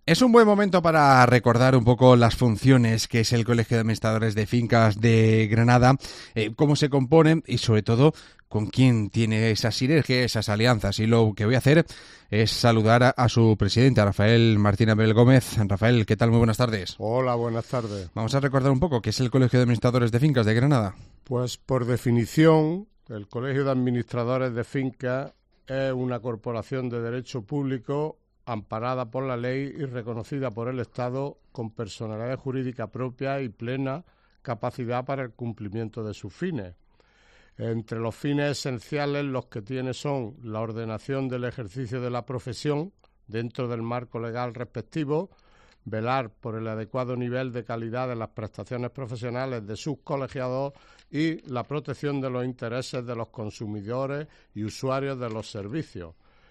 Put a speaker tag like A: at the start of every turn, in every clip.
A: Es un buen momento para recordar un poco las funciones que es el Colegio de Administradores de Fincas de Granada, cómo se componen y sobre todo con quién tiene esa sinergia, esas alianzas. Y lo que voy a hacer es saludar a su presidente, a Rafael Martín Abel Gómez. Rafael, ¿qué tal? Muy buenas tardes.
B: Hola, buenas tardes.
A: Vamos a recordar un poco qué es el Colegio de Administradores de Fincas de Granada.
B: Pues por definición, el Colegio de Administradores de Fincas es una corporación de derecho público amparada por la ley y reconocida por el Estado con personalidad jurídica propia y plena capacidad para el cumplimiento de sus fines. Entre los fines esenciales los que tiene son la ordenación del ejercicio de la profesión dentro del marco legal respectivo, velar por el adecuado nivel de calidad de las prestaciones profesionales de sus colegiados y la protección de los intereses de los consumidores y usuarios de los servicios.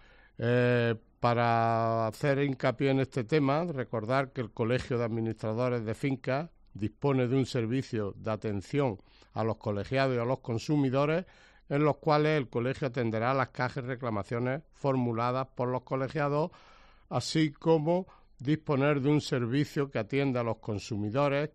B: Para hacer hincapié en este tema, recordar que el Colegio de Administradores de Fincas dispone de un servicio de atención a los colegiados y a los consumidores, en los cuales el colegio atenderá las quejas y reclamaciones formuladas por los colegiados, así como disponer de un servicio que atienda a los consumidores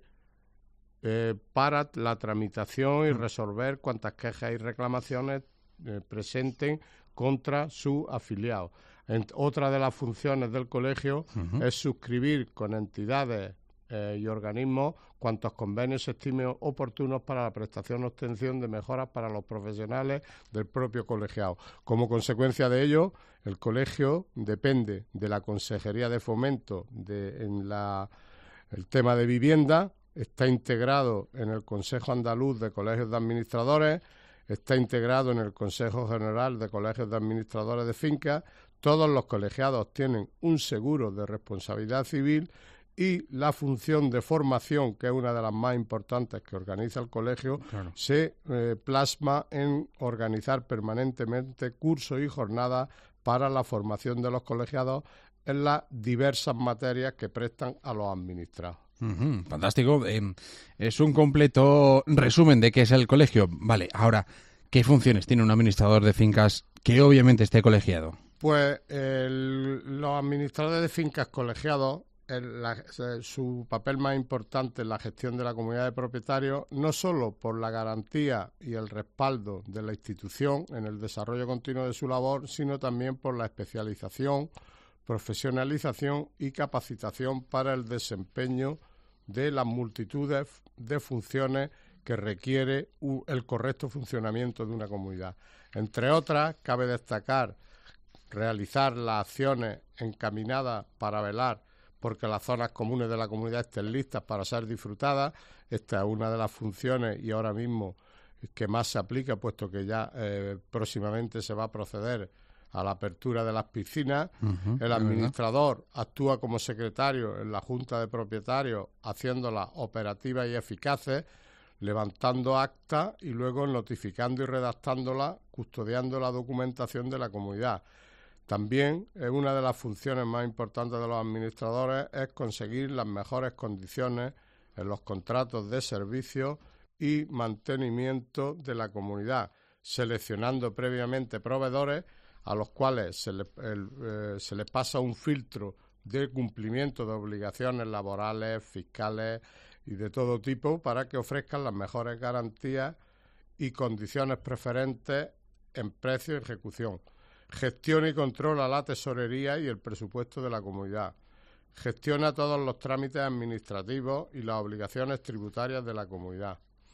B: para la tramitación y resolver cuantas quejas y reclamaciones presenten contra su afiliado. Otra de las funciones del colegio es suscribir con entidades y organismos cuantos convenios se estimen oportunos para la prestación o obtención de mejoras para los profesionales del propio colegiado. Como consecuencia de ello, el colegio depende de la Consejería de Fomento en el tema de vivienda, está integrado en el Consejo Andaluz de Colegios de Administradores, está integrado en el Consejo General de Colegios de Administradores de Fincas. Todos los colegiados tienen un seguro de responsabilidad civil y la función de formación, que es una de las más importantes que organiza el colegio, claro, se plasma en organizar permanentemente cursos y jornadas para la formación de los colegiados en las diversas materias que prestan a los administrados.
A: Fantástico. Es un completo resumen de qué es el colegio. Vale, ahora, ¿qué funciones tiene un administrador de fincas que obviamente esté colegiado?
B: Pues los administradores de fincas colegiados, su papel más importante en la gestión de la comunidad de propietarios, no solo por la garantía y el respaldo de la institución en el desarrollo continuo de su labor, sino también por la especialización, profesionalización y capacitación para el desempeño de las multitudes de funciones que requiere el correcto funcionamiento de una comunidad. Entre otras, cabe destacar realizar las acciones encaminadas para velar porque las zonas comunes de la comunidad estén listas para ser disfrutadas. Esta es una de las funciones y ahora mismo que más se aplica, puesto que ya próximamente se va a proceder a la apertura de las piscinas. El administrador actúa como secretario en la Junta de Propietarios, haciéndolas operativas y eficaces, levantando actas y luego notificando y redactándolas, custodiando la documentación de la comunidad. También una de las funciones más importantes de los administradores es conseguir las mejores condiciones en los contratos de servicios y mantenimiento de la comunidad, seleccionando previamente proveedores a los cuales se les pasa un filtro de cumplimiento de obligaciones laborales, fiscales y de todo tipo para que ofrezcan las mejores garantías y condiciones preferentes en precio y ejecución. Gestiona y controla la tesorería y el presupuesto de la comunidad. Gestiona todos los trámites administrativos y las obligaciones tributarias de la comunidad.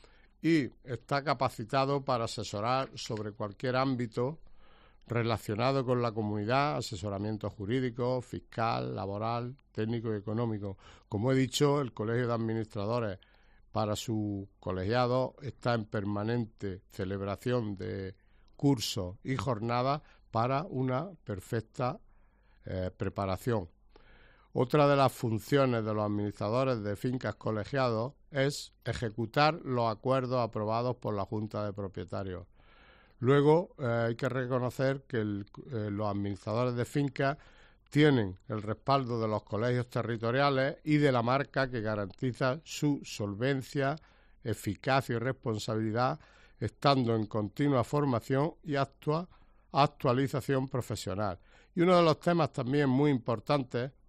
B: Y está capacitado para asesorar sobre cualquier ámbito relacionado con la comunidad, asesoramiento jurídico, fiscal, laboral, técnico y económico. Como he dicho, el Colegio de Administradores para sus colegiados está en permanente celebración de cursos y jornadas para una perfecta preparación. Otra de las funciones de los administradores de fincas colegiados es ejecutar los acuerdos aprobados por la Junta de Propietarios. Luego hay que reconocer que los administradores de fincas tienen el respaldo de los colegios territoriales y de la marca que garantiza su solvencia, eficacia y responsabilidad, estando en continua formación y actualización profesional. Y uno de los temas también muy importantes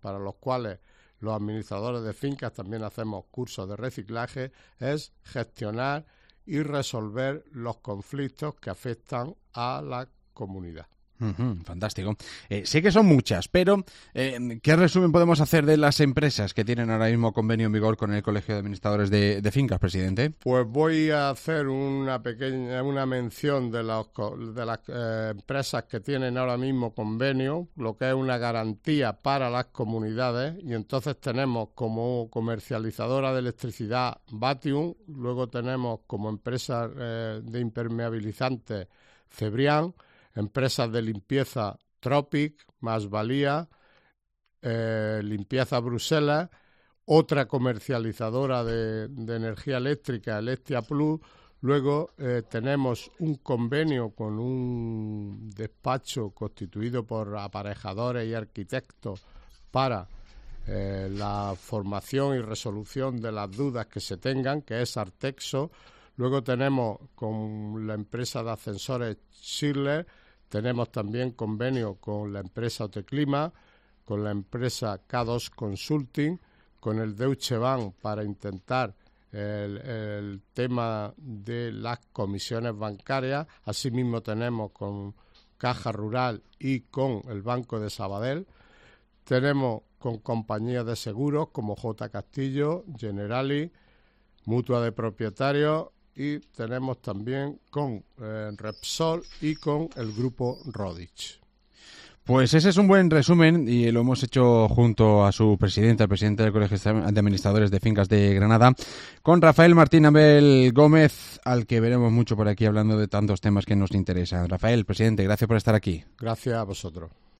B: para los cuales los administradores de fincas también hacemos cursos de reciclaje, es gestionar y resolver los conflictos que afectan a la comunidad.
A: Fantástico. Sé que son muchas, pero ¿qué resumen podemos hacer de las empresas que tienen ahora mismo convenio en vigor con el Colegio de Administradores de Fincas, presidente?
B: Pues voy a hacer una mención de las empresas que tienen ahora mismo convenio, lo que es una garantía para las comunidades, y entonces tenemos como comercializadora de electricidad Batium, luego tenemos como empresa de impermeabilizantes Cebrián, empresas de limpieza Tropic, Más Valía, Limpieza Bruselas, otra comercializadora de energía eléctrica, Electia Plus. Luego tenemos un convenio con un despacho constituido por aparejadores y arquitectos para la formación y resolución de las dudas que se tengan, que es Artexo. Luego tenemos con la empresa de ascensores Schindler. Tenemos también convenio con la empresa Oteclima, con la empresa K2 Consulting, con el Deutsche Bank para intentar el tema de las comisiones bancarias. Asimismo tenemos con Caja Rural y con el Banco de Sabadell. Tenemos con compañías de seguros como J. Castillo, Generali, Mutua de Propietarios, y tenemos también con Repsol y con el grupo Rodich.
A: Pues ese es un buen resumen y lo hemos hecho junto a su presidente, el presidente del Colegio de Administradores de Fincas de Granada, con Rafael Martín Abel Gómez, al que veremos mucho por aquí hablando de tantos temas que nos interesan. Rafael, presidente, gracias por estar aquí.
B: Gracias a vosotros.